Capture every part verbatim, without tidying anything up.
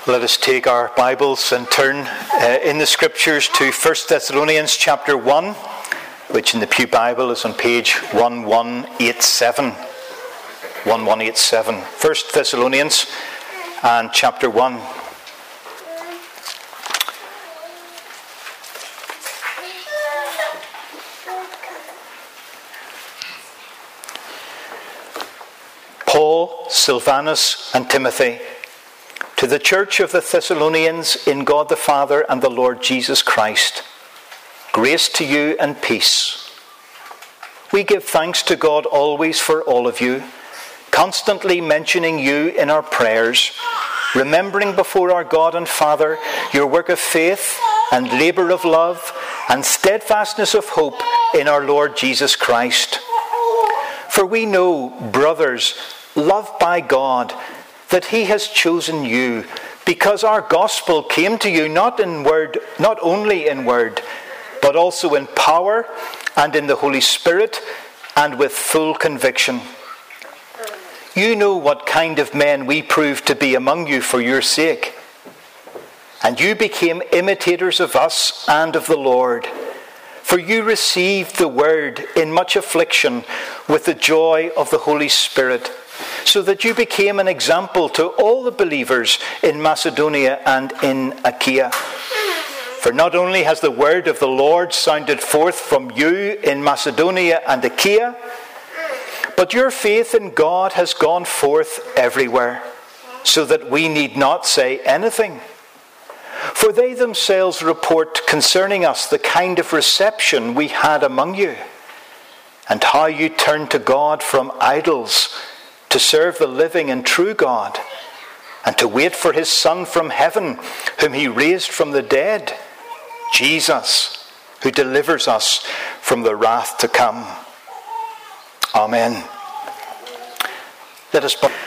Let us take our Bibles and turn uh, in the Scriptures to First Thessalonians chapter one, which in the Pew Bible is on page eleven eighty-seven. eleven eighty-seven. First Thessalonians and chapter one. Paul, Silvanus, and Timothy, to the church of the Thessalonians in God the Father and the Lord Jesus Christ, grace to you and peace. We give thanks to God always for all of you, constantly mentioning you in our prayers, remembering before our God and Father your work of faith and labour of love and steadfastness of hope in our Lord Jesus Christ. For we know, brothers, loved by God, that he has chosen you, because our gospel came to you not in word, not only in word, but also in power and in the Holy Spirit and with full conviction. You know what kind of men we proved to be among you for your sake. And you became imitators of us and of the Lord. For you received the word in much affliction with the joy of the Holy Spirit, so that you became an example to all the believers in Macedonia and in Achaia. For not only has the word of the Lord sounded forth from you in Macedonia and Achaia, but your faith in God has gone forth everywhere, so that we need not say anything. For they themselves report concerning us the kind of reception we had among you, and how you turned to God from idols to serve the living and true God, and to wait for his Son from heaven, whom he raised from the dead, Jesus, who delivers us from the wrath to come. Amen. Let us pray.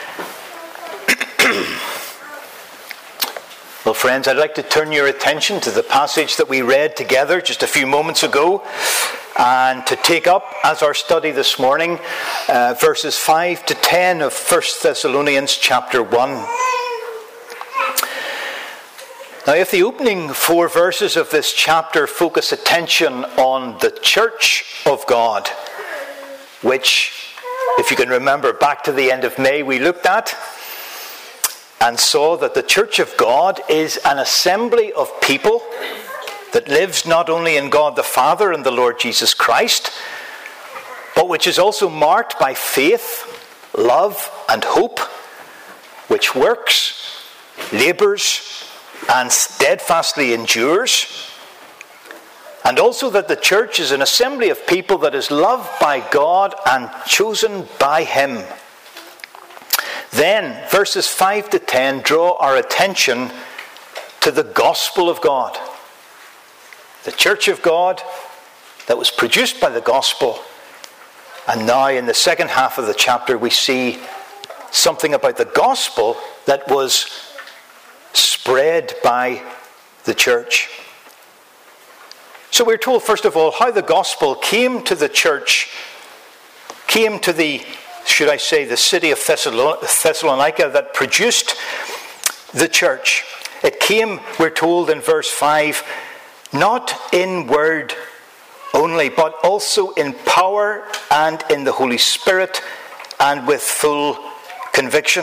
Well, friends, I'd like to turn your attention to the passage that we read together just a few moments ago, and to take up as our study this morning uh, verses five to ten of First Thessalonians chapter one. Now, if the opening four verses of this chapter focus attention on the church of God, which, if you can remember back to the end of May, we looked at and saw that the church of God is an assembly of people that lives not only in God the Father and the Lord Jesus Christ, but which is also marked by faith, love, and hope, which works, labours, and steadfastly endures. And also that the church is an assembly of people that is loved by God and chosen by him. Then, verses five to ten draw our attention to the gospel of God. The church of God that was produced by the gospel. And now in the second half of the chapter we see something about the gospel that was spread by the church. So we're told, first of all, how the gospel came to the church, came to the, should I say, the city of Thessalonica that produced the church. It came, we're told in verse five, not in word only, but also in power and in the Holy Spirit and with full conviction.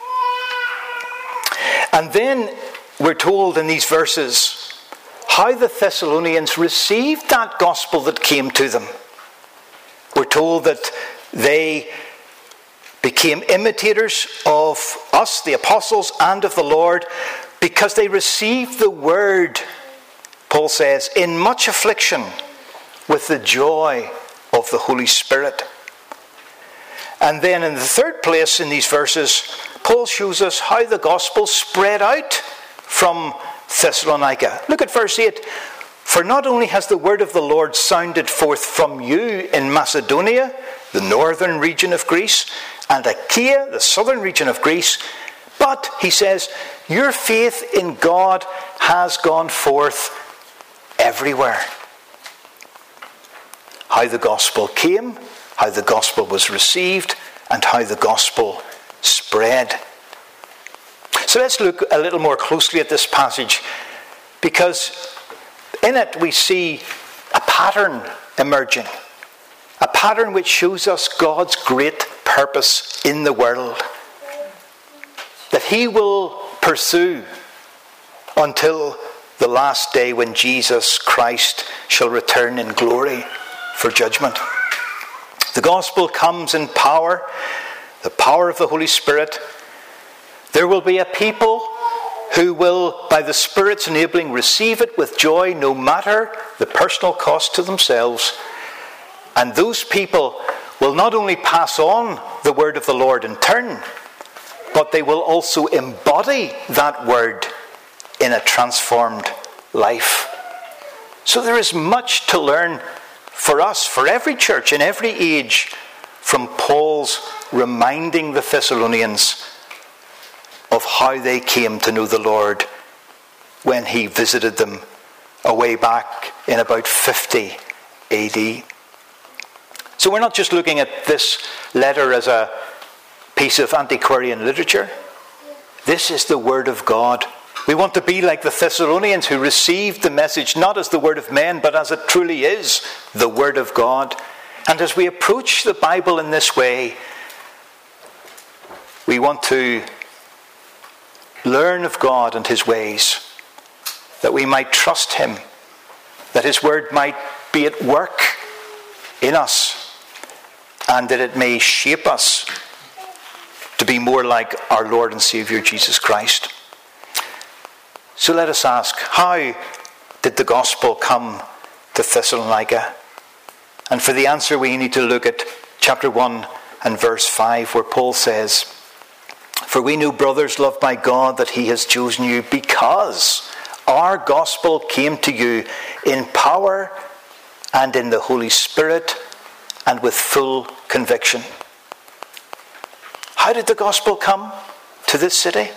And then we're told in these verses how the Thessalonians received that gospel that came to them. We're told that they became imitators of us, the apostles, and of the Lord, because they received the word, Paul says, in much affliction with the joy of the Holy Spirit. And then in the third place in these verses, Paul shows us how the gospel spread out from Thessalonica. Look at verse eight. For not only has the word of the Lord sounded forth from you in Macedonia, the northern region of Greece, and Achaia, the southern region of Greece, but, he says, your faith in God has gone forth everywhere. How the gospel came, how the gospel was received, and how the gospel spread. So let's look a little more closely at this passage, because in it we see a pattern emerging. A pattern which shows us God's great purpose in the world, that he will pursue until the last day when Jesus Christ shall return in glory for judgment. The gospel comes in power, the power of the Holy Spirit. There will be a people who will, by the Spirit's enabling, receive it with joy, no matter the personal cost to themselves. And those people will not only pass on the word of the Lord in turn, but they will also embody that word in a transformed life. So there is much to learn for us, for every church in every age, from Paul's reminding the Thessalonians of how they came to know the Lord when he visited them away back in about fifty A D. So we're not just looking at this letter as a piece of antiquarian literature. This is the Word of God. We want to be like the Thessalonians, who received the message not as the word of men, but as it truly is, the Word of God. And as we approach the Bible in this way, we want to learn of God and his ways, that we might trust him, that his word might be at work in us, and that it may shape us to be more like our Lord and Saviour Jesus Christ. So let us ask, how did the gospel come to Thessalonica? And for the answer we need to look at chapter one and verse five, where Paul says, "For we know, brothers, loved by God, that he has chosen you, because our gospel came to you in power and in the Holy Spirit and with full conviction." How did the gospel come to this city?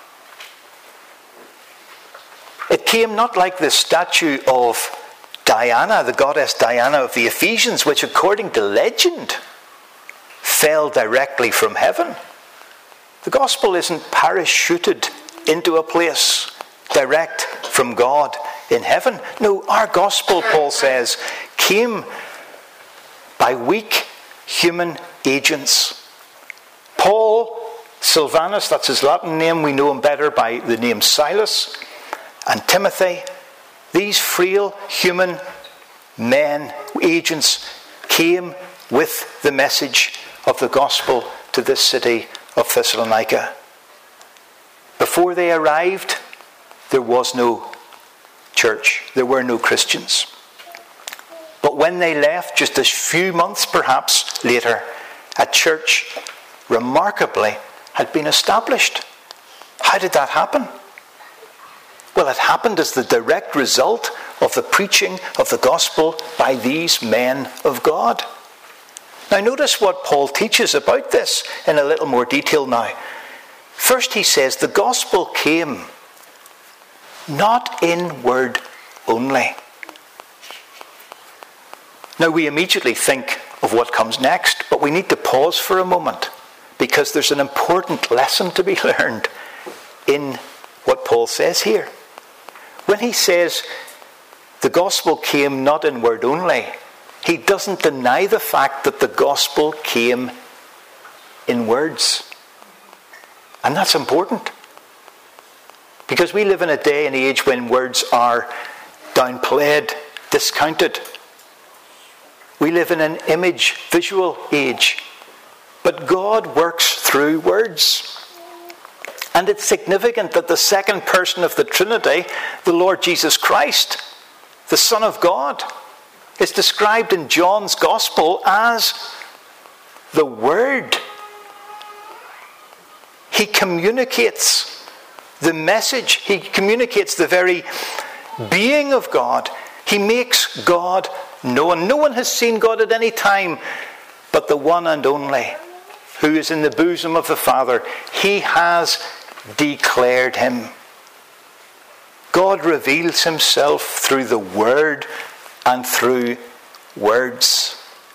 It came not like the statue of Diana, the goddess Diana of the Ephesians, which according to legend fell directly from heaven. The gospel isn't parachuted into a place direct from God in heaven. No, our gospel, Paul says, came by weak human agents. Paul, Silvanus, that's his Latin name, we know him better by the name Silas, and Timothy, these frail human men, agents, came with the message of the gospel to this city of Thessalonica. Before they arrived, there was no church. There were no Christians. But when they left, just a few months perhaps later, a church remarkably had been established. How did that happen? Well, it happened as the direct result of the preaching of the gospel by these men of God. Now notice what Paul teaches about this in a little more detail now. First he says the gospel came not in word only. Now we immediately think of what comes next, but we need to pause for a moment, because there's an important lesson to be learned in what Paul says here. When he says the gospel came not in word only, he doesn't deny the fact that the gospel came in words. And that's important, because we live in a day and age when words are downplayed, discounted. We live in an image, visual age. But God works through words. And it's significant that the second person of the Trinity, the Lord Jesus Christ, the Son of God, is described in John's Gospel as the Word. He communicates the message. He communicates the very being of God. He makes God known. No one has seen God at any time but the one and only, who is in the bosom of the Father. He has declared him. God reveals himself through the Word and through words.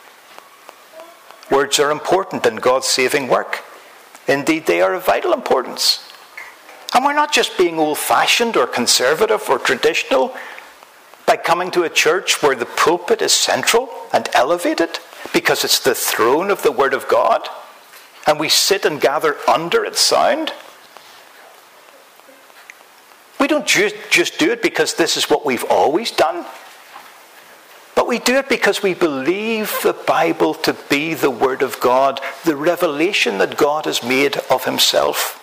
Words are important in God's saving work. Indeed, they are of vital importance. And we're not just being old-fashioned or conservative or traditional by coming to a church where the pulpit is central and elevated because it's the throne of the Word of God and we sit and gather under its sound. We don't just, just do it because this is what we've always done. But we do it because we believe the Bible to be the Word of God, the revelation that God has made of himself.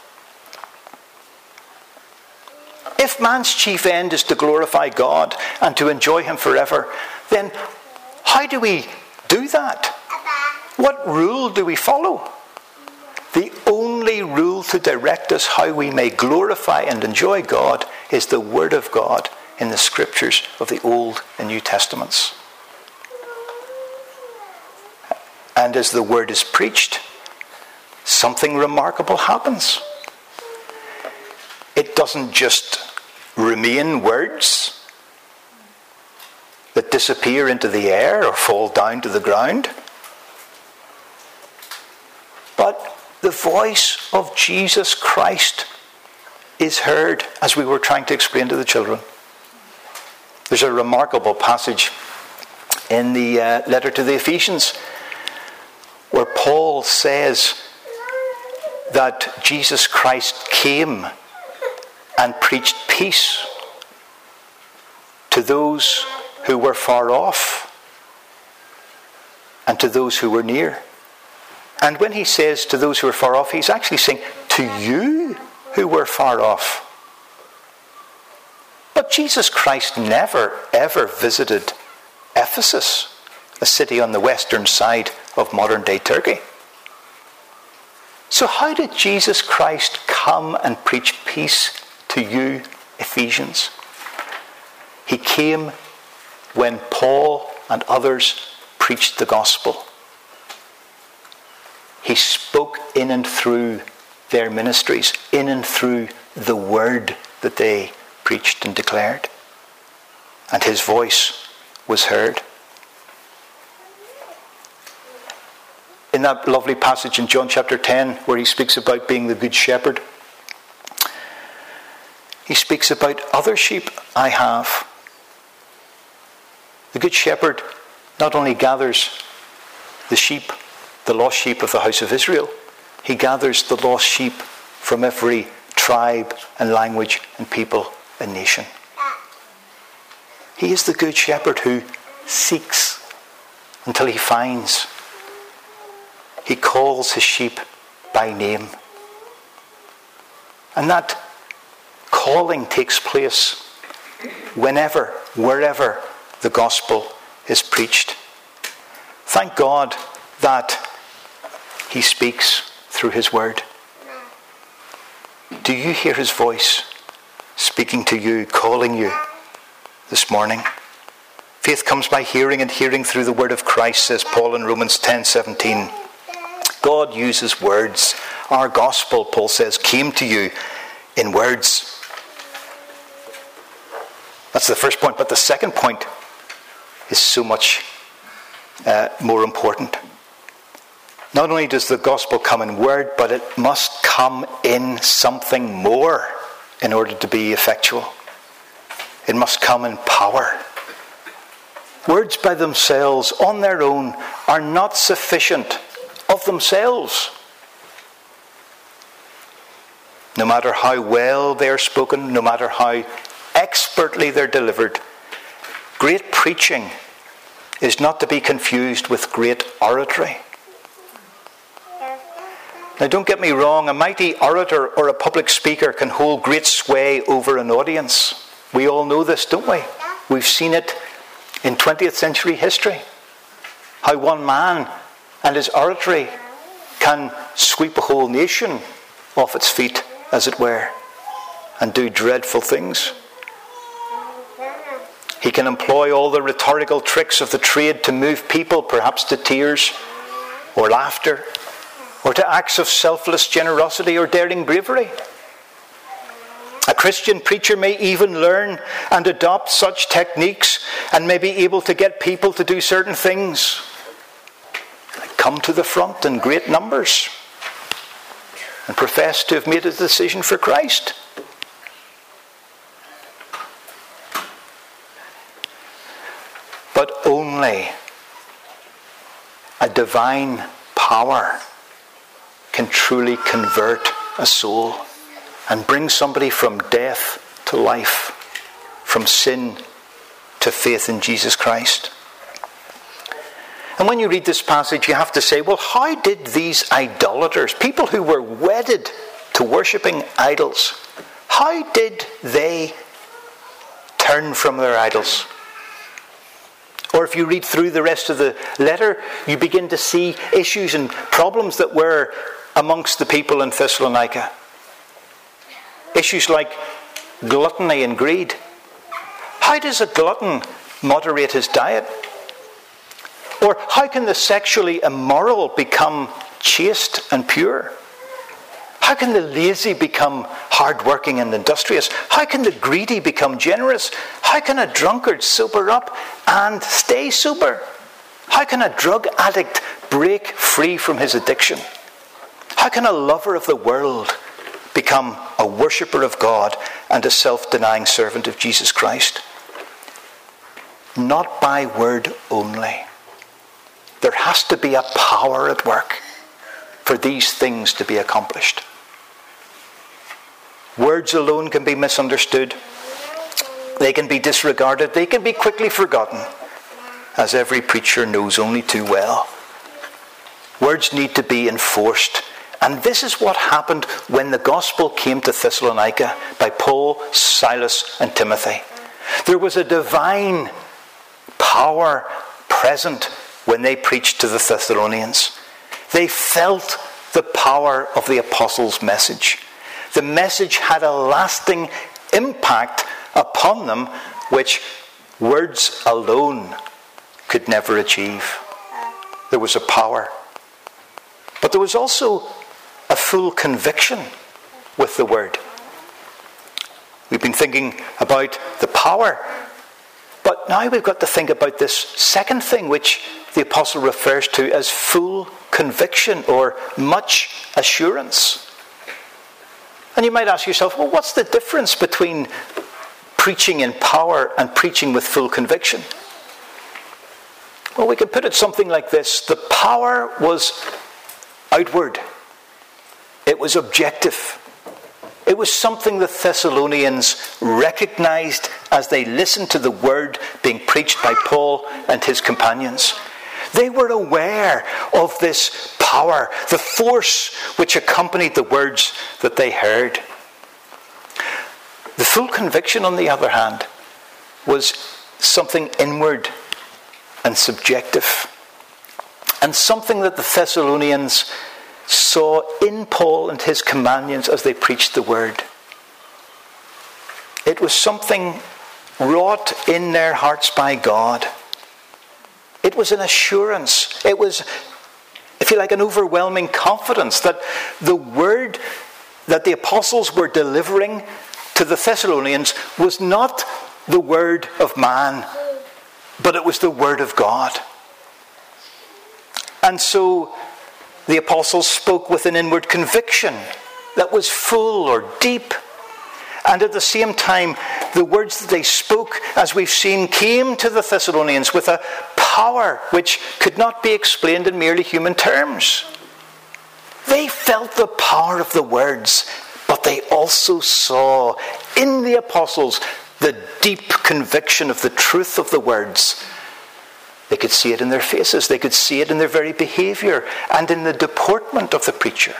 If man's chief end is to glorify God and to enjoy him forever, then how do we do that? What rule do we follow? The only rule to direct us how we may glorify and enjoy God is the Word of God in the Scriptures of the Old and New Testaments. And as the Word is preached, something remarkable happens. It doesn't just remain words that disappear into the air or fall down to the ground, but the voice of Jesus Christ is heard, as we were trying to explain to the children. There's a remarkable passage in the uh, letter to the Ephesians where Paul says that Jesus Christ came and preached peace to those who were far off and to those who were near. And when he says to those who are far off, he's actually saying to you who were far off. But Jesus Christ never, ever visited Ephesus, a city on the western side of modern-day Turkey. So how did Jesus Christ come and preach peace to you, Ephesians? He came when Paul and others preached the gospel. He spoke in and through their ministries, in and through the word that they preached and declared. And his voice was heard. In that lovely passage in John chapter ten, where he speaks about being the good shepherd, he speaks about other sheep I have. The good shepherd not only gathers the sheep, the lost sheep of the house of Israel, he gathers the lost sheep from every tribe and language and people and nation. He is the good shepherd who seeks until he finds. He calls his sheep by name. And that calling takes place whenever, wherever the gospel is preached. Thank God that he speaks through his word. Do you hear his voice speaking to you, calling you this morning? Faith comes by hearing, and hearing through the word of Christ, says Paul in Romans ten seventeen. God uses words. Our gospel, Paul says, came to you in words. That's the first point. But the second point is so much uh, more important. Not only does the gospel come in word, but it must come in something more in order to be effectual. It must come in power. Words by themselves, on their own, are not sufficient of themselves. No matter how well they are spoken, no matter how expertly they're delivered, great preaching is not to be confused with great oratory. Now, don't get me wrong, a mighty orator or a public speaker can hold great sway over an audience. We all know this, don't we? We've seen it in twentieth century history. How one man and his oratory can sweep a whole nation off its feet, as it were, and do dreadful things. He can employ all the rhetorical tricks of the trade to move people, perhaps to tears or laughter, or to acts of selfless generosity or daring bravery. A Christian preacher may even learn and adopt such techniques and may be able to get people to do certain things. Come to the front in great numbers and profess to have made a decision for Christ. but only a divine power can truly convert a soul and bring somebody from death to life, from sin to faith in Jesus Christ. And when you read this passage, you have to say, well, how did these idolaters, people who were wedded to worshipping idols, how did they turn from their idols? Or if you read through the rest of the letter, you begin to see issues and problems that were amongst the people in Thessalonica. Issues like gluttony and greed. How does a glutton moderate his diet? Or how can the sexually immoral become chaste and pure? How can the lazy become hardworking and industrious? How can the greedy become generous? How can a drunkard sober up and stay sober? How can a drug addict break free from his addiction? How can a lover of the world become a worshipper of God and a self-denying servant of Jesus Christ? Not by word only. There has to be a power at work for these things to be accomplished. Words alone can be misunderstood. They can be disregarded. They can be quickly forgotten, as every preacher knows only too well. Words need to be enforced. And this is what happened when the gospel came to Thessalonica by Paul, Silas, and Timothy. There was a divine power present when they preached to the Thessalonians. They felt the power of the apostles' message. The message had a lasting impact upon them, which words alone could never achieve. There was a power. But there was also a full conviction with the word. We've been thinking about the power, but now we've got to think about this second thing, which the apostle refers to as full conviction or much assurance. And you might ask yourself, well, what's the difference between preaching in power and preaching with full conviction? Well, we can put it something like this. The power was outward. It was objective. It was something the Thessalonians recognized as they listened to the word being preached by Paul and his companions. They were aware of this power, the force which accompanied the words that they heard. The full conviction, on the other hand, was something inward and subjective, and something that the Thessalonians saw in Paul and his companions as they preached the word. It was something wrought in their hearts by God. It was an assurance. It was, if you like, an overwhelming confidence that the word that the apostles were delivering to the Thessalonians was not the word of man, but it was the word of God. And so the apostles spoke with an inward conviction that was full or deep. And at the same time, the words that they spoke, as we've seen, came to the Thessalonians with a power which could not be explained in merely human terms. They felt the power of the words, but they also saw in the apostles the deep conviction of the truth of the words. They could see it in their faces. They could see it in their very behavior and in the deportment of the preacher.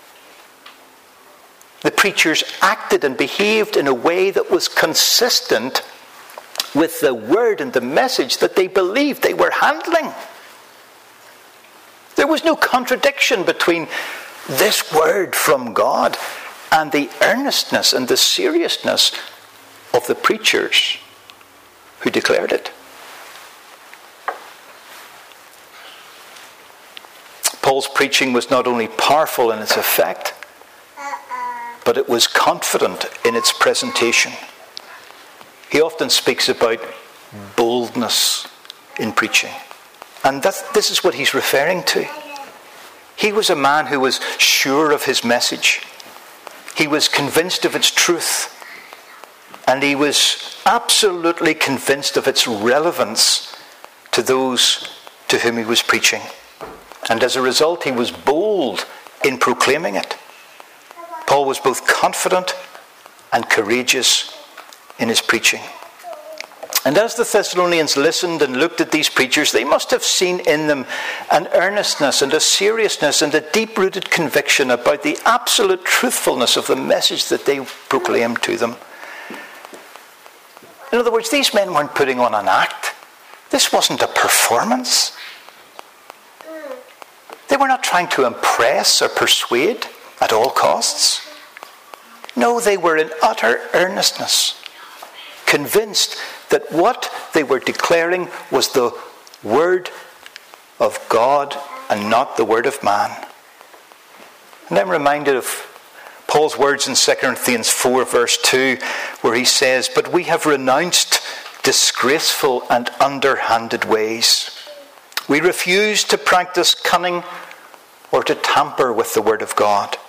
The preachers acted and behaved in a way that was consistent with the word and the message that they believed they were handling. There was no contradiction between this word from God and the earnestness and the seriousness of the preachers who declared it. Paul's preaching was not only powerful in its effect, but it was confident in its presentation. He often speaks about boldness in preaching. And that's, this is what he's referring to. He was a man who was sure of his message. He was convinced of its truth. And he was absolutely convinced of its relevance to those to whom he was preaching. And as a result, he was bold in proclaiming it. Paul was both confident and courageous in his preaching. And as the Thessalonians listened and looked at these preachers, they must have seen in them an earnestness and a seriousness and a deep-rooted conviction about the absolute truthfulness of the message that they proclaimed to them. In other words, these men weren't putting on an act. This wasn't a performance. They were not trying to impress or persuade at all costs. No, they were in utter earnestness, convinced that what they were declaring was the word of God and not the word of man. And I'm reminded of Paul's words in Second Corinthians four verse two, where he says, "But we have renounced disgraceful and underhanded ways. We refuse to practice cunning or to tamper with the word of God.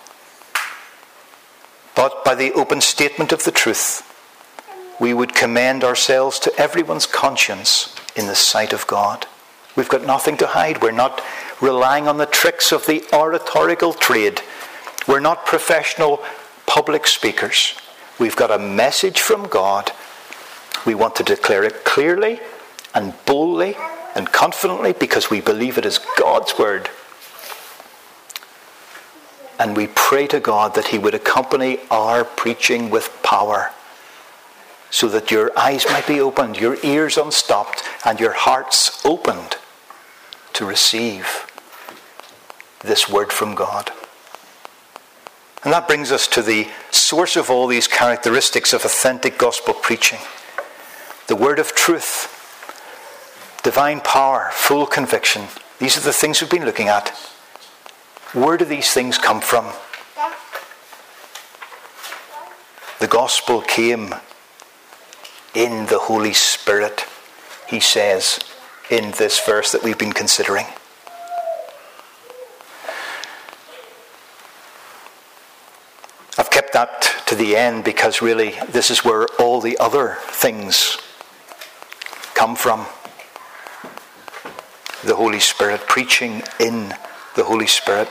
But by the open statement of the truth, we would commend ourselves to everyone's conscience in the sight of God." We've got nothing to hide. We're not relying on the tricks of the oratorical trade. We're not professional public speakers. We've got a message from God. We want to declare it clearly and boldly and confidently because we believe it is God's word. And we pray to God that he would accompany our preaching with power, so that your eyes might be opened, your ears unstopped, and your hearts opened to receive this word from God. And that brings us to the source of all these characteristics of authentic gospel preaching. The word of truth, divine power, full conviction. These are the things we've been looking at. Where do these things come from? The gospel came in the Holy Spirit, he says in this verse that we've been considering. I've kept that to the end because really this is where all the other things come from. The Holy Spirit, preaching in the Holy Spirit.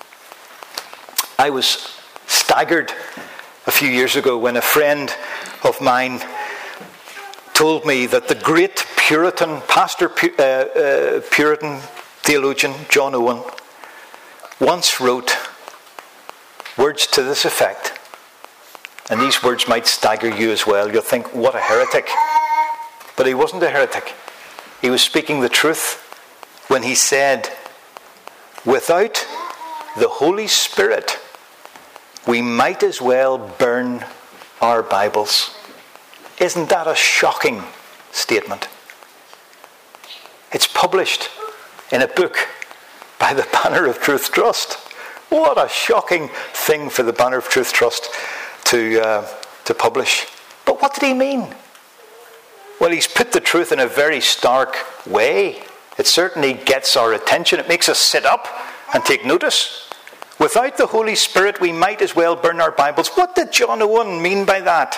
I was staggered a few years ago when a friend of mine told me that the great Puritan, pastor, uh, uh, Puritan theologian John Owen once wrote words to this effect. And these words might stagger you as well. You'll think, what a heretic. But he wasn't a heretic. He was speaking the truth when he said, without the Holy Spirit, we might as well burn our Bibles. Isn't that a shocking statement? It's published in a book by the Banner of Truth Trust. What a shocking thing for the Banner of Truth Trust to, uh, to publish. But what did he mean? Well, he's put the truth in a very stark way. It certainly gets our attention. It makes us sit up and take notice. Without the Holy Spirit, we might as well burn our Bibles. What did John Owen mean by that?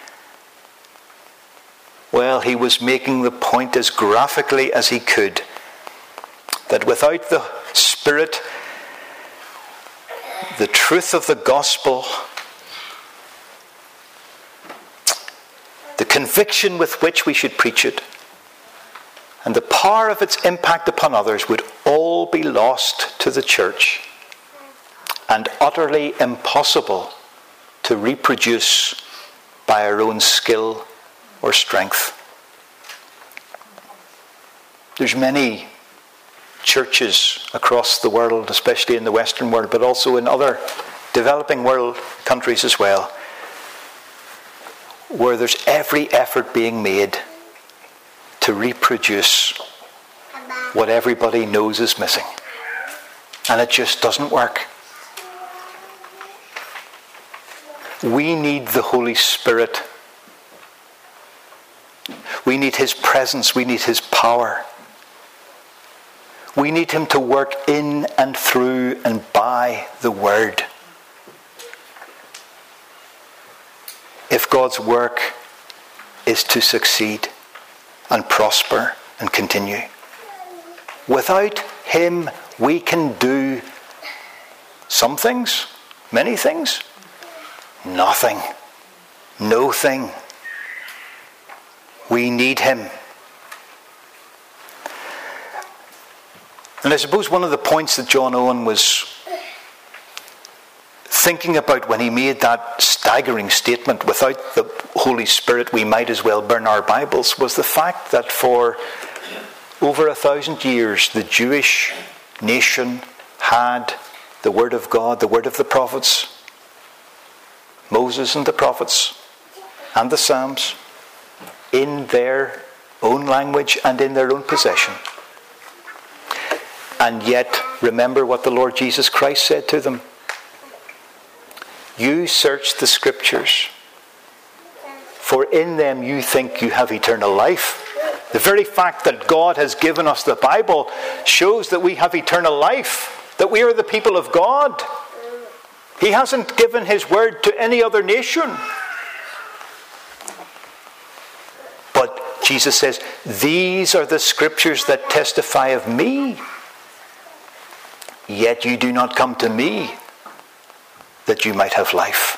Well, he was making the point as graphically as he could, that without the Spirit, the truth of the gospel, the conviction with which we should preach it, and the power of its impact upon others would all be lost to the church and utterly impossible to reproduce by our own skill or strength. There's many churches across the world, especially in the Western world, but also in other developing world countries as well, where there's every effort being made to reproduce what everybody knows is missing. And it just doesn't work. We need the Holy Spirit. We need his presence. We need his power. We need him to work in and through and by the word. If God's work is to succeed and prosper and continue. without him we can do some things, many things, nothing, no thing. We need him. And I suppose one of the points that John Owen was thinking about when he made that staggering statement, without the Holy Spirit we might as well burn our Bibles, was the fact that for over a thousand years the Jewish nation had the Word of God, the Word of the prophets, Moses and the prophets and the Psalms, in their own language and in their own possession. And yet, remember what the Lord Jesus Christ said to them. You search the Scriptures, for in them you think you have eternal life. The very fact that God has given us the Bible shows that we have eternal life, that we are the people of God. He hasn't given his word to any other nation. But Jesus says, these are the Scriptures that testify of me. Yet you do not come to me that you might have life.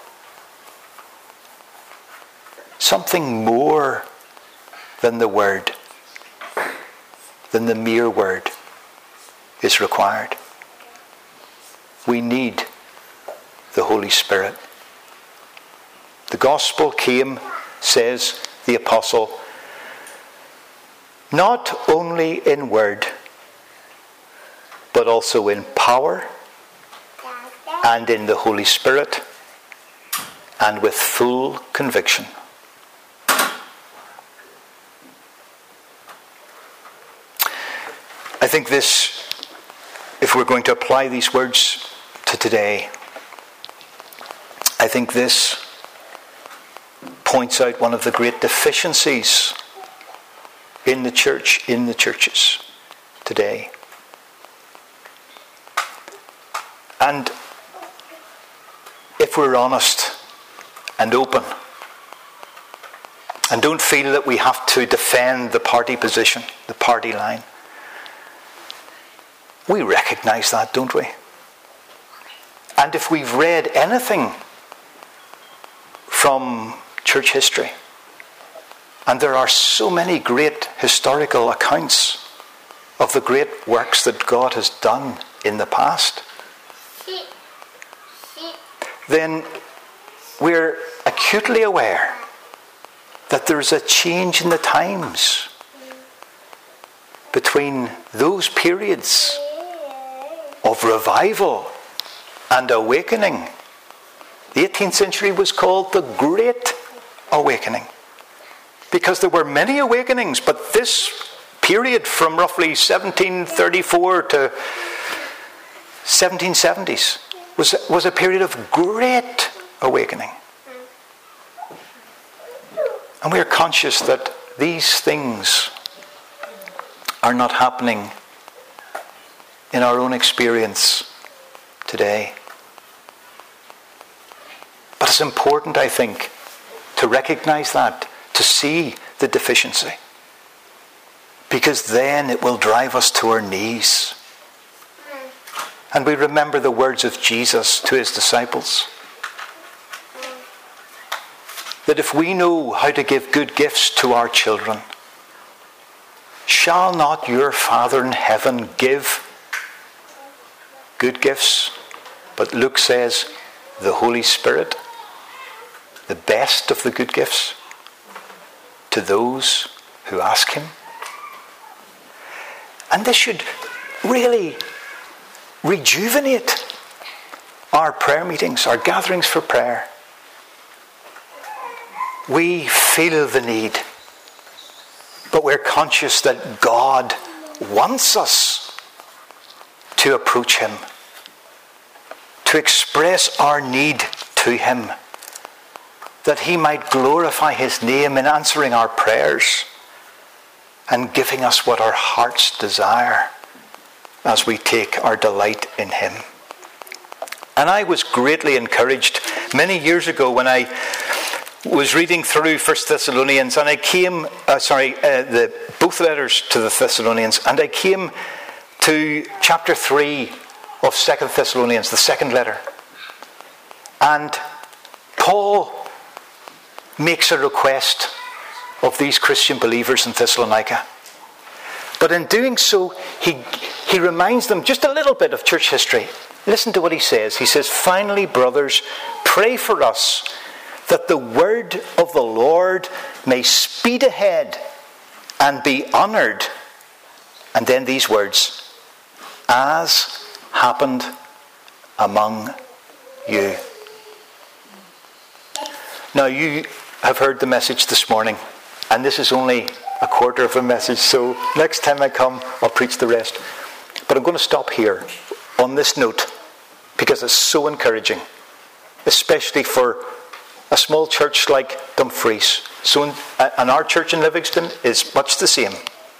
Something more than the word, than the mere word, is required. We need the Holy Spirit. The gospel came, says the apostle, not only in word, but also in power and in the Holy Spirit and with full conviction. I think this, if we're going to apply these words to today, I think this points out one of the great deficiencies in the church, in the churches today. And if we're honest and open and don't feel that we have to defend the party position, the party line, we recognise that, don't we? And if we've read anything from church history, and there are so many great historical accounts of the great works that God has done in the past, then we're acutely aware that there's a change in the times between those periods of revival and awakening. The eighteenth century was called the Great Awakening because there were many awakenings, but this period from roughly seventeen thirty-four to seventeen seventies was, was a period of great awakening. And we are conscious that these things are not happening in our own experience today. But it's important, I think, to recognize that, to see the deficiency, because then it will drive us to our knees. And we remember the words of Jesus to his disciples, that if we know how to give good gifts to our children, shall not your Father in heaven give good gifts? But Luke says the Holy Spirit, the best of the good gifts, to those who ask him. And this should really rejuvenate our prayer meetings, our gatherings for prayer. We feel the need, but we're conscious that God wants us to approach him, to express our need to him, that he might glorify his name in answering our prayers and giving us what our hearts desire as we take our delight in him. And I was greatly encouraged many years ago when I was reading through First Thessalonians, and I came, uh, sorry, uh, the both letters to the Thessalonians, and I came to chapter three of Second Thessalonians, the second letter. And Paul makes a request of these Christian believers in Thessalonica. But in doing so, he, he reminds them just a little bit of church history. Listen to what he says. He says, "Finally, brothers, pray for us that the word of the Lord may speed ahead and be honoured." And then these words, "as happened among you." Now, you have heard the message this morning, and this is only a quarter of a message, so next time I come, I'll preach the rest. But I'm going to stop here on this note, because it's so encouraging, especially for a small church like Dumfries. So, in, and our church in Livingston is much the same.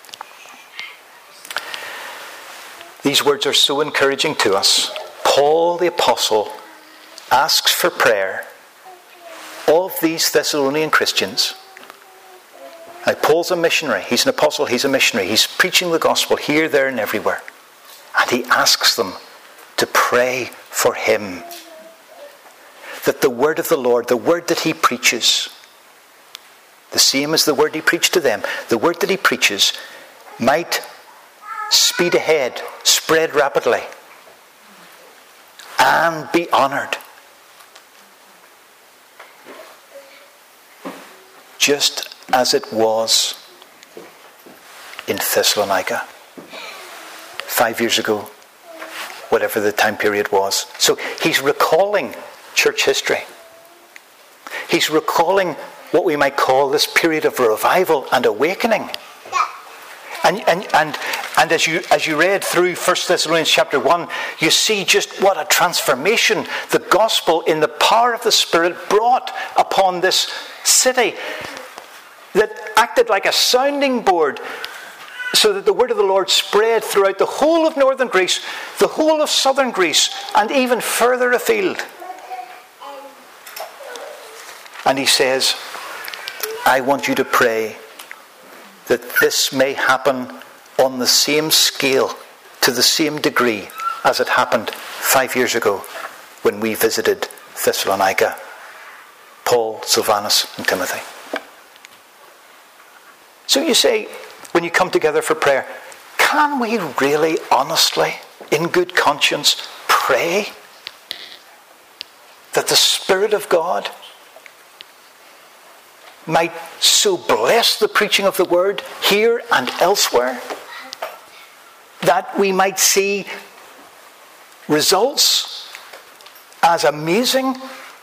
These words are so encouraging to us. Paul the Apostle asks for prayer of these Thessalonian Christians. Now, Paul's a missionary. He's an apostle. He's a missionary. He's preaching the gospel here, there, and everywhere. And he asks them to pray for him, that the word of the Lord, the word that he preaches, the same as the word he preached to them, the word that he preaches might speed ahead, spread rapidly, and be honoured, just as it was in Thessalonica five years ago, whatever the time period was. So he's recalling church history. He's recalling what we might call this period of revival and awakening. And and and, and as you as you read through First Thessalonians chapter one, you see just what a transformation the gospel in the power of the Spirit brought upon this city, that acted like a sounding board, so that the word of the Lord spread throughout the whole of northern Greece, the whole of southern Greece, and even further afield. And he says, "I want you to pray that this may happen on the same scale, to the same degree as it happened five years ago when we visited Thessalonica, Paul, Silvanus, and Timothy." So you say, when you come together for prayer, can we really honestly, in good conscience, pray that the Spirit of God might so bless the preaching of the word here and elsewhere that we might see results as amazing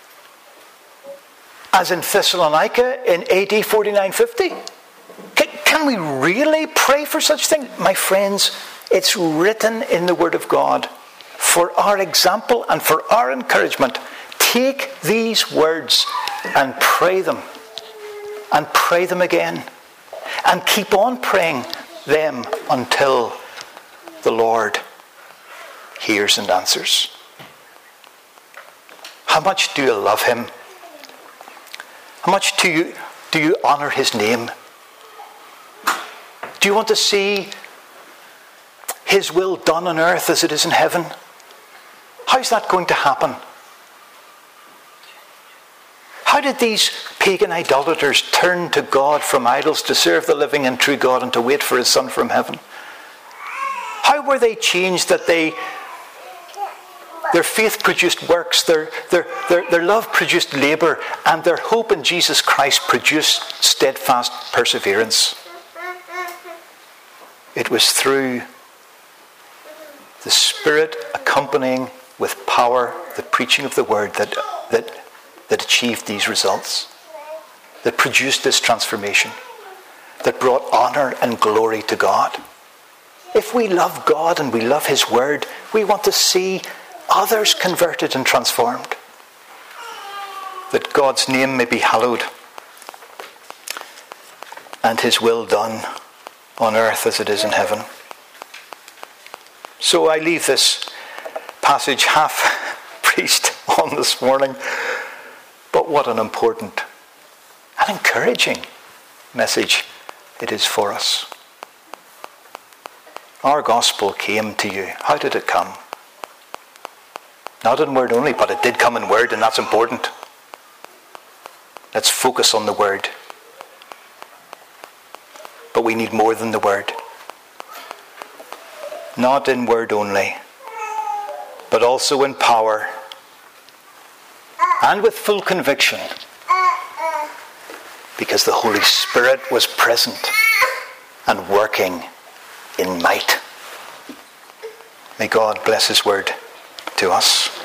as in Thessalonica in A D forty-nine fifty? Can we really pray for such things? My friends, it's written in the Word of God for our example and for our encouragement. Take these words and pray them, and pray them again, and keep on praying them until the Lord hears and answers. How much do you love him? How much do you, do you honour his name? Do you want to see his will done on earth as it is in heaven? How's that going to happen? How did these pagan idolaters turn to God from idols to serve the living and true God and to wait for his Son from heaven? How were they changed that they, their faith produced works, their, their, their, their love produced labour, and their hope in Jesus Christ produced steadfast perseverance? It was through the Spirit accompanying with power the preaching of the word that, that, that achieved these results, that produced this transformation, that brought honour and glory to God. If we love God and we love his word, we want to see others converted and transformed, that God's name may be hallowed and his will done on earth as it is in heaven. So I leave this passage half preached on this morning, but what an important What an encouraging message it is for us. Our gospel came to you. How did it come? Not in word only, but it did come in word, and that's important. Let's focus on the word. But we need more than the word. Not in word only, but also in power and with full conviction, because the Holy Spirit was present and working in might. May God bless his word to us.